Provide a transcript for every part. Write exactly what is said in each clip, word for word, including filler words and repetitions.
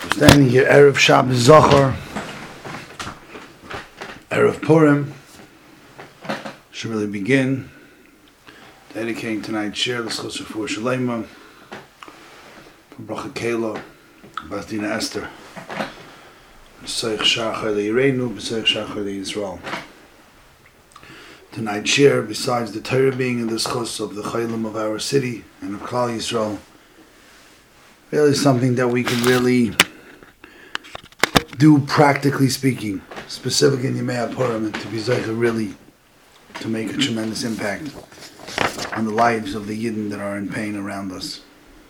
Standing here, Erev Shabbos Zachor, Erev Purim, should really begin. Dedicating tonight's share, L'schus Refuah Shalema, from Bracha Kela, Basdina Esther, B'seich Shachar Le'Yireinu, B'seich Shachar Le'Yisrael. Tonight's share, besides the Torah being in the schus of the Chaylim of our city and of Klal Yisrael, really something that we can really do practically speaking, specifically in Yemei HaPurim, and to be zeicha really to make a tremendous impact on the lives of the Yidden that are in pain around us.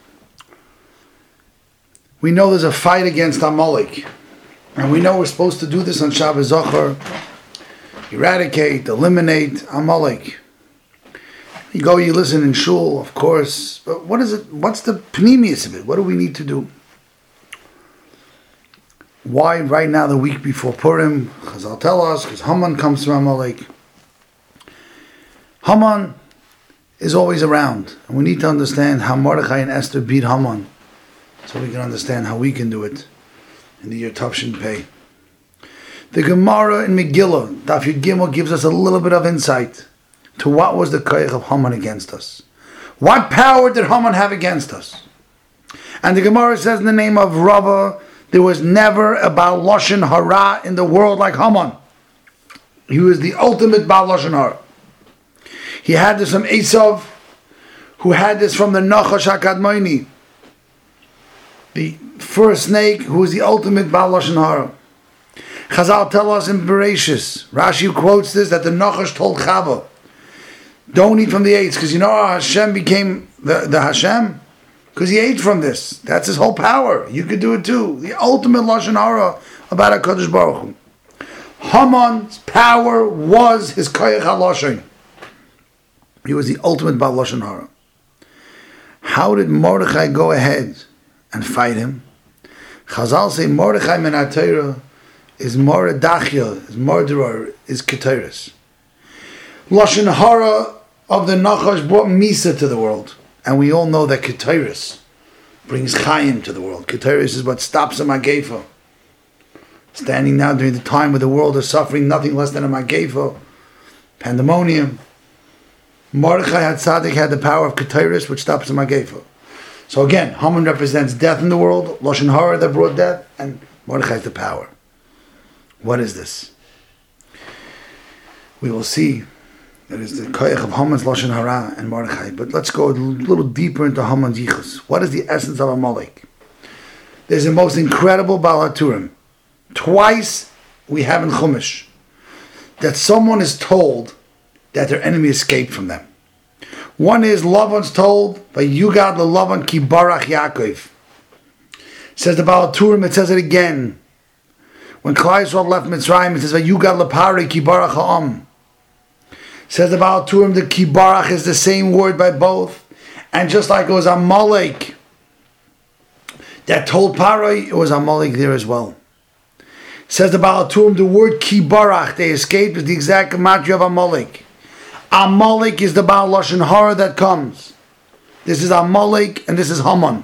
We know there's a fight against Amalek, and we know we're supposed to do this on Shabbos Zachor, eradicate, eliminate Amalek. You go, you listen in shul, of course, but what is it? What's the pneumius of it? What do we need to do? Why right now, the week before Purim? Chazal tell us, because Haman comes from Amalek. Haman is always around, and we need to understand how Mordechai and Esther beat Haman, so we can understand how we can do it in the year Tavshin Pei. The Gemara in Megillah, Daf Yud Gimel, gives us a little bit of insight to what was the koyach of Haman against us. What power did Haman have against us? And the Gemara says in the name of Rabbah, there was never a Baal Lashon Hara in the world like Haman. He was the ultimate Baal Lashon Hara. He had this from Esav, who had this from the Nachash HaKadmoni, the first snake, who was the ultimate Baal Lashon Hara. Chazal tell us in Bereshis, Rashi quotes this, that the Nachash told Chava, don't eat from the eights, because you know how Hashem became the, the Hashem? Because he ate from this. That's his whole power. You could do it too. The ultimate Lashon Hara about HaKadosh Baruch Hu. Haman's power was his koyach HaLashon. He was the ultimate Baal Lashon Hara. How did Mordechai go ahead and fight him? Chazal say Mordechai min HaTorah is Moradachya, is Mordorah, is Keteris. Lashon Hara of the Nachash brought Misa to the world. And we all know that Keteris brings Chaim to the world. Keteris is what stops a Magefa. Standing now during the time where the world is suffering nothing less than a Magefa, pandemonium. Mordechai HaTzadik had the power of Keteris, which stops a Magefa. So again, Haman represents death in the world, Lashon Hara that brought death, and Mordechai is the power. What is this? We will see. That is the koyach of Haman's Lashon Hara and Mordechai. But let's go a little deeper into Haman's yichus. What is the essence of Amalek? There's the most incredible Baal HaTurim. Twice we have in Chumash that someone is told that their enemy escaped from them. One is Lavan's told by Yugad LeLavan Ki Barach Yaakov. Says the Baal HaTurim, it says it again. When Klal Yisrael left Mitzrayim, it says by Yugad LePari Ki Barach Ha'am. Says the Baal HaTurim, the Kibarach is the same word by both. And just like it was Amalek that told Parai, it was Amalek there as well. Says the Baal HaTurim, the word Kibarach, they escaped, is the exact gematria of Amalek. Amalek is the Baal Lashon Hara that comes. This is Amalek and this is Haman.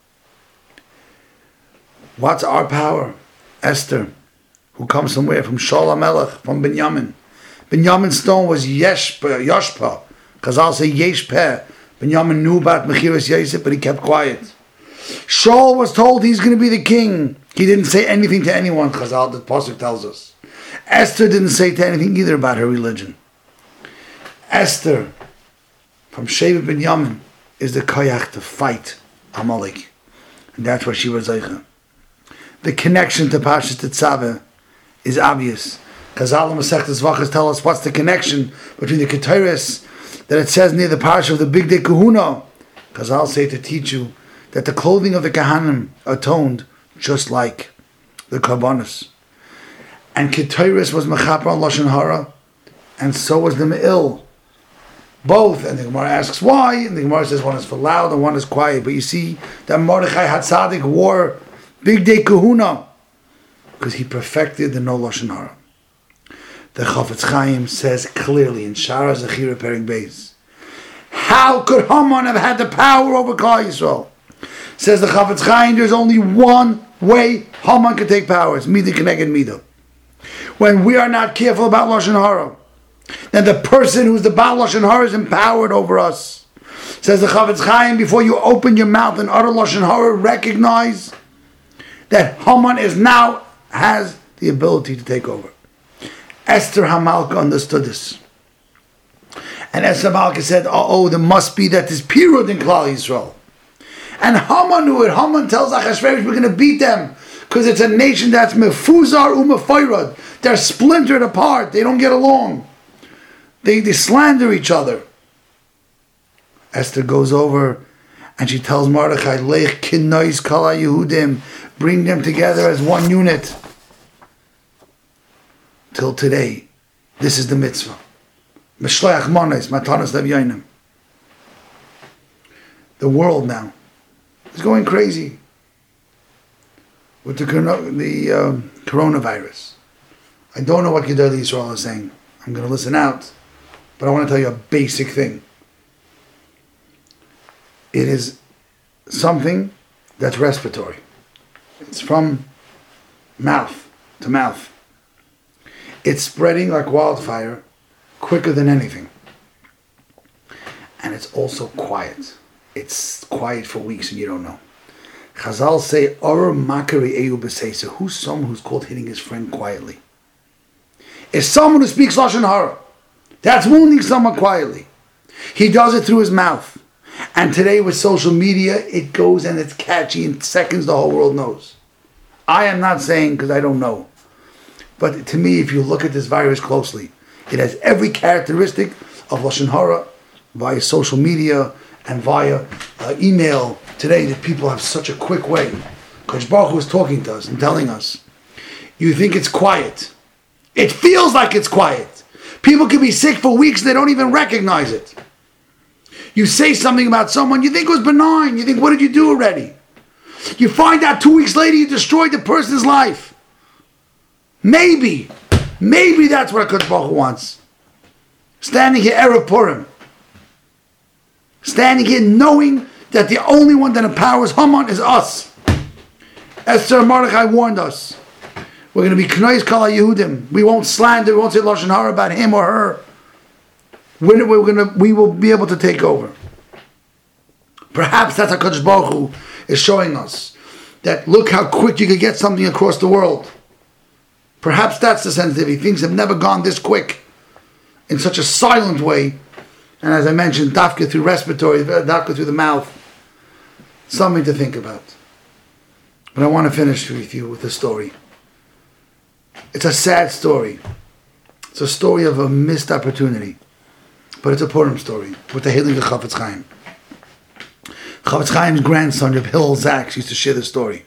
What's our power? Esther, who comes from where? From Shaul HaMelech, from Binyamin. Binyamin's stone was Yeshpa, Yoshpa. Chazal say Yeshpeh. Binyamin knew about Mechiras Yosef, but he kept quiet. Shaul was told he's going to be the king. He didn't say anything to anyone, Chazal, the Pasuk tells us. Esther didn't say to anything either about her religion. Esther, from Shevet Binyamin, is the koyach to fight Amalek. And that's why she was Zeicha. The connection to Parshas Tetzaveh is obvious. Chazal and Masechtas Vachas tell us what's the connection between the Keteris that it says near the parsha of the Big Day Kahuna. Chazal say to teach you that the clothing of the Kahanim atoned just like the Karbonos. And Keteris was Mechaper on Lashon Hara, and so was the Me'il. Both. And the Gemara asks why, and the Gemara says one is for loud and one is quiet. But you see that Mordechai HaTzadik wore Big Day Kahuna because he perfected the no Lashon Hara. The Chafetz Chaim says clearly in Shara Zechira Perek Beis, how could Haman have had the power over Klal Yisrael? Says the Chafetz Chaim, there's only one way Haman can take power. It's Mida Keneged Mida. When we are not careful about Lashon Hara, then the person who's the Baal Lashon Hara is empowered over us. Says the Chavetz Chaim, before you open your mouth and utter Lashon Hara, recognize that Haman is now has the ability to take over. Esther Hamalka understood this. And Esther Hamalka said, oh, oh, there must be that there's Pirud in Klal Yisrael. And Haman knew it. Haman tells Achashverosh, we're going to beat them because it's a nation that's mefuzar u'mefayrad. They're splintered apart. They don't get along. They, they slander each other. Esther goes over and she tells Mordechai, Lech kinnois kala Yehudim, bring them together as one unit. Till today, this is the mitzvah. Mishloach manos, matanos levyonim. The world now is going crazy with the, the um, coronavirus. I don't know what Gedolei Yisrael is saying. I'm going to listen out, but I want to tell you a basic thing. It is something that's respiratory. It's from mouth to mouth. It's spreading like wildfire, quicker than anything. And it's also quiet. It's quiet for weeks and you don't know. Chazal say, Or makari eyu b'seisa. Who's someone who's called hitting his friend quietly? It's someone who speaks Lashon Hara. That's wounding someone quietly. He does it through his mouth. And today with social media, it goes and it's catchy. In seconds, the whole world knows. I am not saying because I don't know. But to me, if you look at this virus closely, it has every characteristic of Lashon Hara via social media and via uh, email today that people have such a quick way. Kodesh Baruch Hu is talking to us and telling us, you think it's quiet. It feels like it's quiet. People can be sick for weeks, they don't even recognize it. You say something about someone, you think it was benign. You think, what did you do already? You find out two weeks later you destroyed the person's life. Maybe, maybe that's what HaKadosh Baruch Hu wants. Standing here, Erev Purim. Standing here knowing that the only one that empowers Haman is us. Esther and Mordechai warned us. We're going to be Knois Kala Yehudim. We won't slander, we won't say Lashon Hara about him or her. We're, we're gonna, we will be able to take over. Perhaps that's how HaKadosh Baruch Hu is showing us. That look how quick you could get something across the world. Perhaps that's the sensitivity. Things have never gone this quick. In such a silent way. And as I mentioned, dafka through respiratory, dafka through the mouth. Something to think about. But I want to finish with you with a story. It's a sad story. It's a story of a missed opportunity. But it's a Purim story with the healing of Chavetz Chaim. Chavetz Chaim's grandson, Reb Hillel Zaks, used to share the story.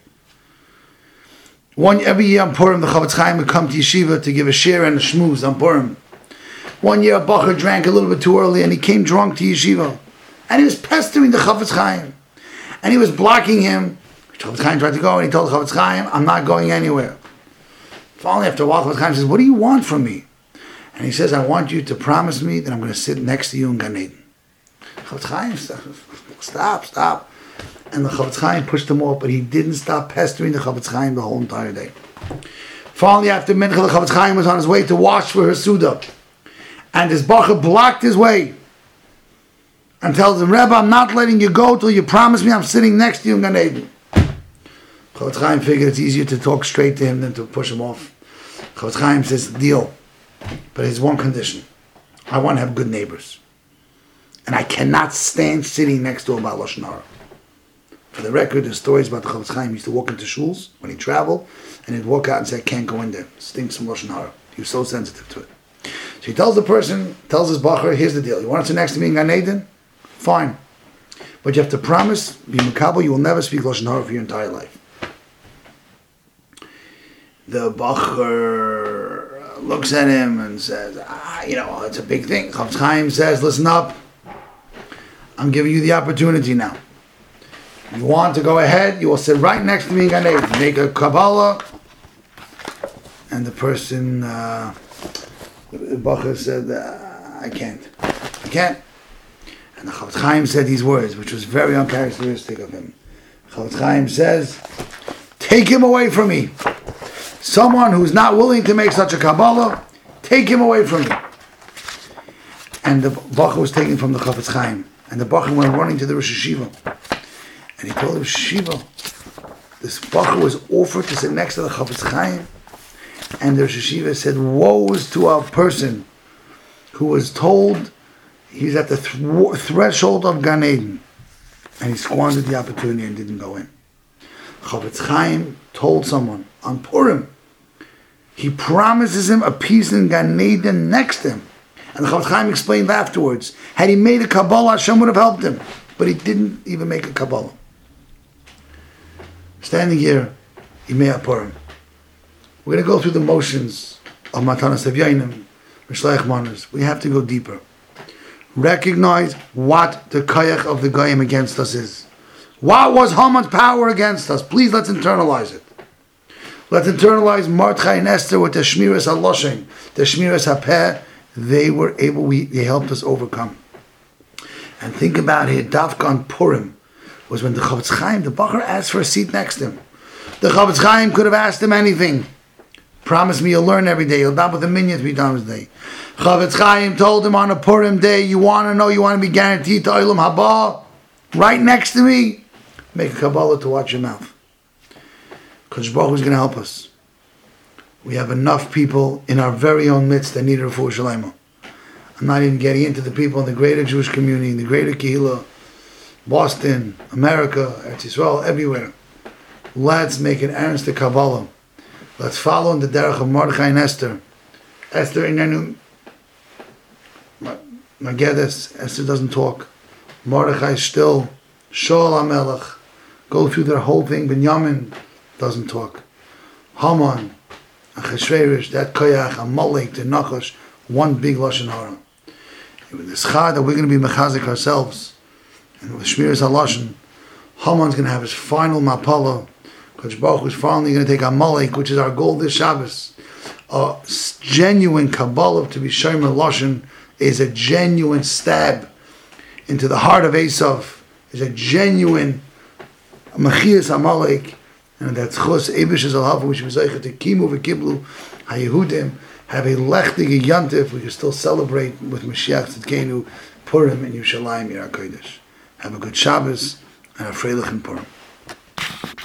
One every year on Purim, the Chavetz Chaim would come to yeshiva to give a share and a shmooze on Purim. One year, a bacher drank a little bit too early, and he came drunk to yeshiva, and he was pestering the Chavetz Chaim, and he was blocking him. Chavetz Chaim tried to go, and he told Chavetz Chaim, "I'm not going anywhere." Finally, after a while, Chavetz Chaim says, "What do you want from me?" And he says, "I want you to promise me that I'm going to sit next to you in Gan Eden." Chavetz Chaim said, "Stop, stop." And the Chavetz Chaim pushed him off, but he didn't stop pestering the Chavetz Chaim the whole entire day. Finally, after Mincha, the Chavetz Chaim was on his way to wash for her Suda. And his bacher blocked his way. And tells him, "Rebbe, I'm not letting you go till you promise me I'm sitting next to you in Gan Eden." Chavetz Chaim figured it's easier to talk straight to him than to push him off. Chavetz Chaim says, "Deal. But there's one condition. I want to have good neighbors. And I cannot stand sitting next to a Baal Lashon Hara." For the record, there's stories about the Chavetz Chaim. He used to walk into shuls when he traveled, and he'd walk out and say, "I can't go in there. It stinks from Lashon Hara." He was so sensitive to it. So he tells the person, tells his bacher, "Here's the deal. You want to sit next to me in Gan Eden? Fine. But you have to promise, be makabel, you will never speak Lashon Hara for your entire life." The bacher looks at him and says, ah, you know, it's a big thing. Chavetz Chaim says, "Listen up. I'm giving you the opportunity now. You want to go ahead, you will sit right next to me in Gan Eden. Make a Kabbalah." And the person, uh, the bacher said, uh, I can't. I can't. And the Chavetz Chaim said these words, which was very uncharacteristic of him. Chavetz Chaim says, take him away from me. Someone who's not willing to make such a Kabbalah, take him away from me. And the Bacha was taken from the Chafetz Chaim. And the Bacha went running to the Rosh Hashiva. And he told the Rosh Hashiva, this Bacha was offered to sit next to the Chafetz Chaim. And the Rosh Hashiva said, woe is to a person who was told he's at the th- threshold of Gan Eden. And he squandered the opportunity and didn't go in. Chafetz Chaim told someone on Purim, he promises him a piece in Gan Eden next to him. And the Chafetz Chaim explained afterwards, had he made a Kabbalah, Hashem would have helped him. But he didn't even make a Kabbalah. Standing here, Yimei Purim. We're going to go through the motions of Matanas Tavyainim, Mishleich Manas. We have to go deeper. Recognize what the Kayach of the Goyim against us is. What was Haman's power against us? Please, let's internalize it. Let's internalize Mordechai and Esther with the Shmiras HaLoshen, the Shmiras HaPeh. They were able, we, they helped us overcome. And think about it, Dafka on Purim was when the Chafetz Chaim, the Bacher, asked for a seat next to him. The Chafetz Chaim could have asked him anything. Promise me you'll learn every day. You'll daven with a minyan three times a day. Chafetz Chaim told him on a Purim day, you want to know, you want to be guaranteed to Olam Haba? Right next to me, make a Kabbalah to watch your mouth. Kodesh Baruch Hu is going to help us. We have enough people in our very own midst that need a refuah shalema. I'm not even getting into the people in the greater Jewish community, in the greater Kehillah, Boston, America, Eretz Yisrael, everywhere. Let's make an earnest to Kabbalah. Let's follow in the derech of Mordechai and Esther. Esther inenu Magedes. Esther doesn't talk. Mordechai is still. Shaul HaMelech. Go through their whole thing. Binyamin doesn't talk. Haman, Achashverosh, that Koyach, Amalek, the Nachash, one big Lashon Hara. With this chad that we're going to be mechazik ourselves, and with Shmiras HaLashon, Haman's going to have his final mapala. Kodesh Baruch Hu is finally going to take Amalek, which is our goal this Shabbos. A genuine Kabbalah to be Shomer Lashon is a genuine stab into the heart of Esav, is a genuine Machias Amalek, and that's Chos Eibush Zalhavu, which was Zeicha to Kimu v'Kiblu HaYehudim, have a lechtige yantif. We can still celebrate with Mashiach Tzidkenu, Purim in Yerushalayim, Yer HaKodesh. Have a good Shabbos and a Freilich in Purim.